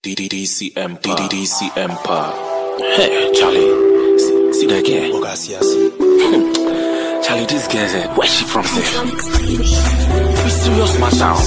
DDCM Empire. Hey, Charlie. See that girl? Charlie, this girl, where's she from? Be serious, matter.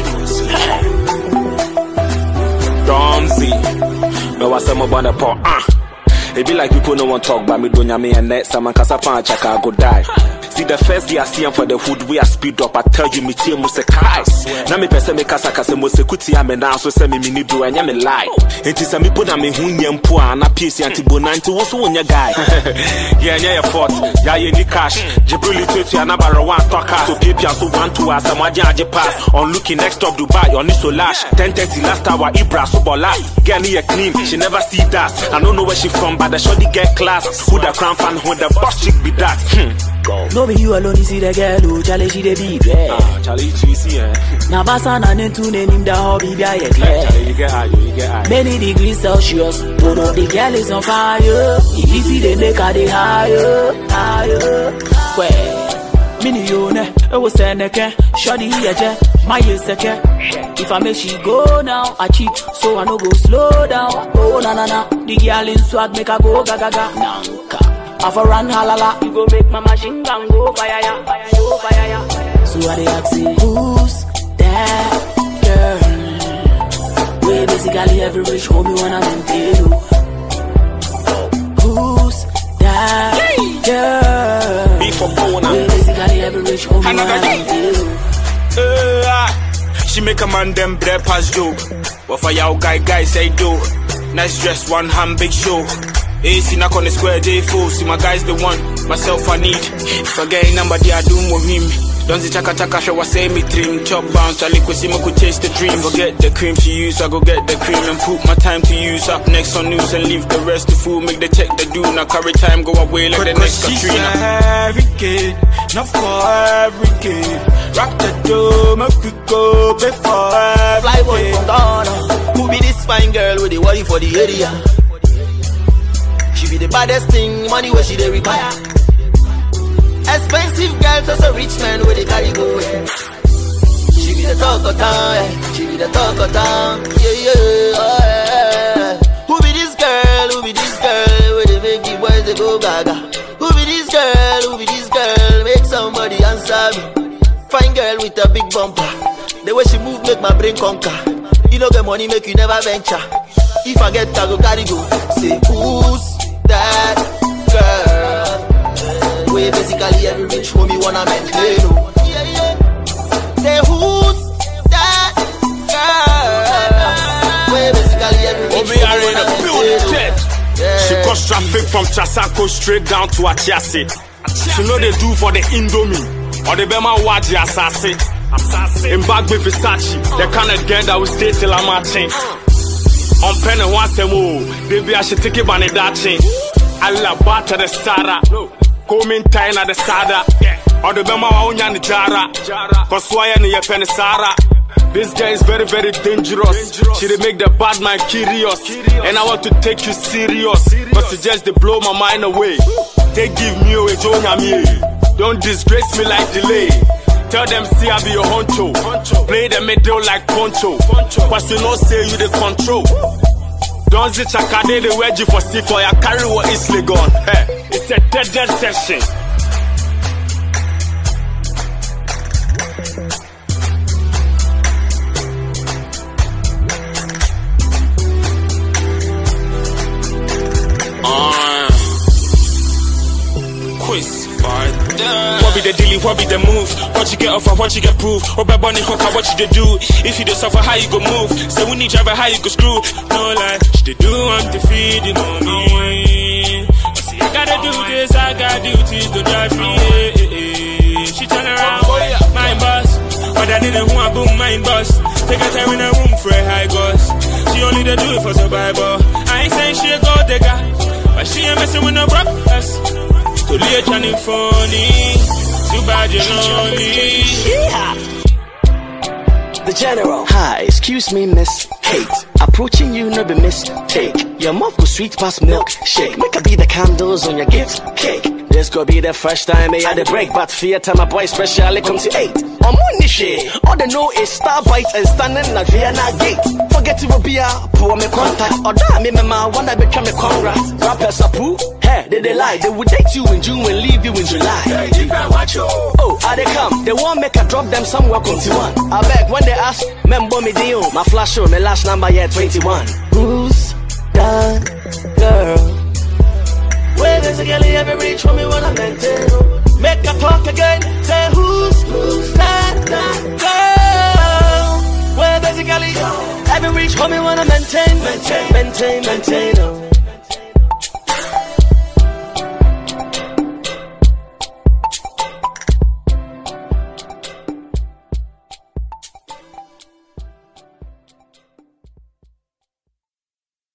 Domsy. No, I said, I'm the pot. It be like people no one talk about me, don't me and next time, cause I find check, I go die. See the first day I see him for the hood, we are speed up. I tell you, me team must cars. Now me person me kasa must kuti am now so send me need do and me lie. It is a me put me hunyam poor and a piece anti bonanti was on your guy. Yeah, your fault. Yeah, you need cash. Jibrili to you another one talker. So people so want to us, I'm a pass. On looking next up Dubai on this lash. 10:30 last hour Ibra so bola. Get me a clean, she never see that. I don't know where she from, but the shorty get class. Who the crown fan, who the boss chick be that. No be you alone, you see the girl who Charlie she the beat, yeah. Charlie, you see, now Basan and then two name the hobby, yeah, Charlie, you get high. Many degrees Celsius, one of the girl is on fire. Easy they make her the higher. Well, mini you ne, I was saying again, shawty here, my years again. If I make she go now, I cheat, so I no go slow down. Oh na, the girl in swag make her go gaga. Nanka. Have a run halala, you go make my machine gun go fire ya. So I dey ask you, who's that girl? We basically every rich homie wanna maintain. Who's that girl? Be for bona. We basically every rich homie wanna maintain. She make a man them bread pass joke. What for y'all guy say do? Nice dress, one hand big show. AC knock on the square day full. See my guys the one, myself I need. Forget number they are doing with him. Don't see chaka show what say me trim. Chop bounce, Charlie Kusima could chase the dream. Forget the cream she use, I go get the cream and put my time to use. Up next on news and leave the rest to fool. Make the check the do, now carry time, go away like the next Katrina. Every kid, not for every kid. Rock the door, make we go before every Fly boy from Ghana. Who be this fine girl with the worry for the area? She be the baddest thing, money where she they require. Expensive girls, also rich man where they carry go. She be the talk of town, she be the talk of town. Yeah. Who be this girl? Who be this girl? Where they make the boys they go gaga. Who be this girl? Who be this girl? Make somebody answer me. Fine girl with a big bumper. The way she move make my brain conquer. You know the money make you never venture. If I get I go carry go. Say who's that girl? We basically every rich homie wanna maintain. Say who's that girl? We basically every rich homie wanna maintain. She cross traffic from Chasako straight down to Achiasi. She know they do for the Indomie or the Bema Waji Assassin. In bag with Versace, the kind of girl that will stay till I'm marching. On pen and once more, baby I should take it by the dancing. I love butter the Sara, coming time at the Sada, or the Bema Onya the Jara, cause why any pen Sara. This guy is very, very dangerous. She dey make the bad man curious, and I want to take you serious, cause it just they blow my mind away. They give me a Jonya me, don't disgrace me like delay. Tell them see I be your honcho. Play the middle like poncho. But you know say you the control. Don't see chakade the wedgie for see for ya carry what is gone. Hey, it's a dead session. Quiz. What be the dealie, what be the move? What you get offer, what you get proof? What by bunny hook, what you they do? If you don't suffer, how you go move? Say we need driver, how you go screw? No lie, she they do want to feed the money. See, I gotta do this, I got duties to drive me. She turn around, mind boss. But I didn't want boom, mind boss. Take her time in a room for a high boss. She only they do it for survival. I ain't saying she a gold digger, but she ain't messing with no brothers. To late and funny, too bad you're lonely. Yeah. The General. Hi, excuse me, Miss Kate. Approaching you, no be mistake. Your mouth go sweet past milk shake. Make her be the candles on your gift cake. This could be the first time I had a break, but fear time my boy specially come to 8. On money shit, all they know is Star Bite and standing at Vienna Gate. forget to be a poor me contact. Or damn me, my one I become a congrats. Rappers are poo. Hey, they lie. They would date you in June and leave you in July. Oh, are they come? They won't make a drop them somewhere on 21. I beg when they ask, member me deal. My flash show, my last number yet 21. Who's that girl? Where there's a girl you ever reach for me when I maintain? Make her talk again. Say who's that girl? Where there's a girl you ever reach for me when I maintain?